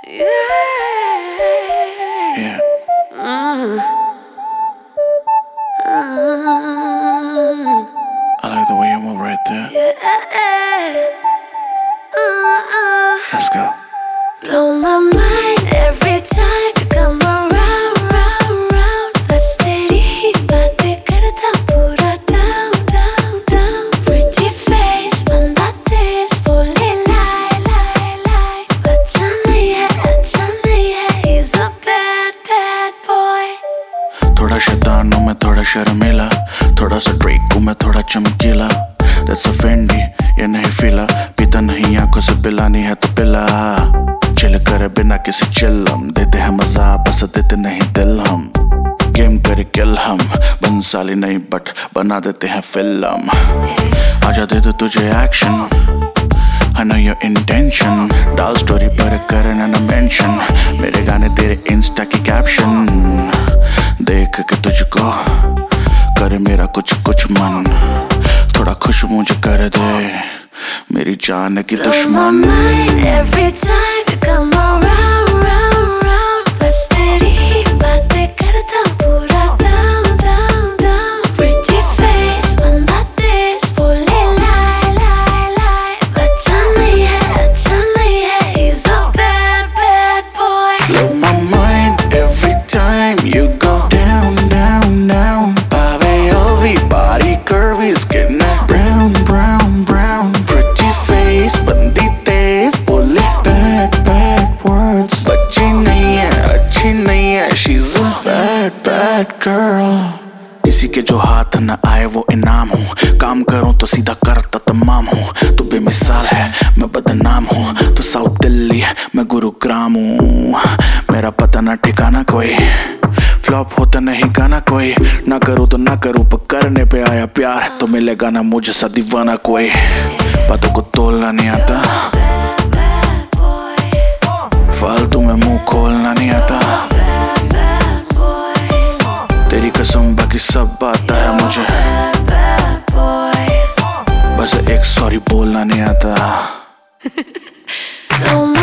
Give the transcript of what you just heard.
Yeah. I like the way you move right there. Let's go. Blow my mind every time you come around, round, round. बस तेरी ही बातें करता पूरा down, down, down. Pretty face बंदा तेज बोले lie, lie, lie. बच्चा नहीं है, अच्छा नहीं है. He's a bad, bad boy. थोड़ा शैतान हूँ मैं, थोड़ा शर्मीला, थोड़ा सा ड्रेक हूँ मैं, थोड़ा चमकीला. That's a Fendi, ये नहीं फीला. पीता नहीं आंखों से पिलानी है तो पिला. चिल करे बिना किसी चिल्लम, देते हैं मजा बस देते नहीं दिल हम. गेम करे किल हम, बंसाली नहीं बट बना देते हैं फिल्म. आजा दे दो तुझे action, I know your intention. डाल स्टोरी पर करना न मेंशन, मेरे गाने तेरे इंस्टा की कैप्शन. देख के तुझको करे मेरा कुछ कुछ मन, थोड़ा खुश मुझे कर दे मेरी जान की दुश्मन. Blow my mind every time you come around, round, round. बस तेरी ही बातें करता पूरा down, down, down. Pretty face बंदा तेज बोले lie, lie, lie. बच्चा नहीं है, अच्छा नहीं है. He's a bad, bad boy. Blow my mind every time you go down, down, down. Pave Ovi, body curvy, skin brown, brown, brown. Pretty face, बंदी तेज बोले bad, bad words. बच्ची नहीं है, अच्छी नहीं है. She's a bad, bad girl. किसी के जो हाथ न आए वो इनाम हूँ, काम करूँ तो सीधा करता तमाम हूँ. तू बेमिसाल है, मैं बदनाम हूँ. तू साउथ दिल्ली है, मैं गुरुग्राम हूँ. मेरा पता ना ठिकाना कोई, फ्लॉप होता नहीं गाना कोई. ना करूँ तो ना करूँ पर करने पे आया प्यार, तो मिलेगा ना मुझे सा दीवाना कोई. बातों को तोलना नहीं आता, फालतू में मुंह खोलना नहीं आता. तेरी कसम बाकी सब आता है मुझे, बस एक सॉरी बोलना नहीं आता.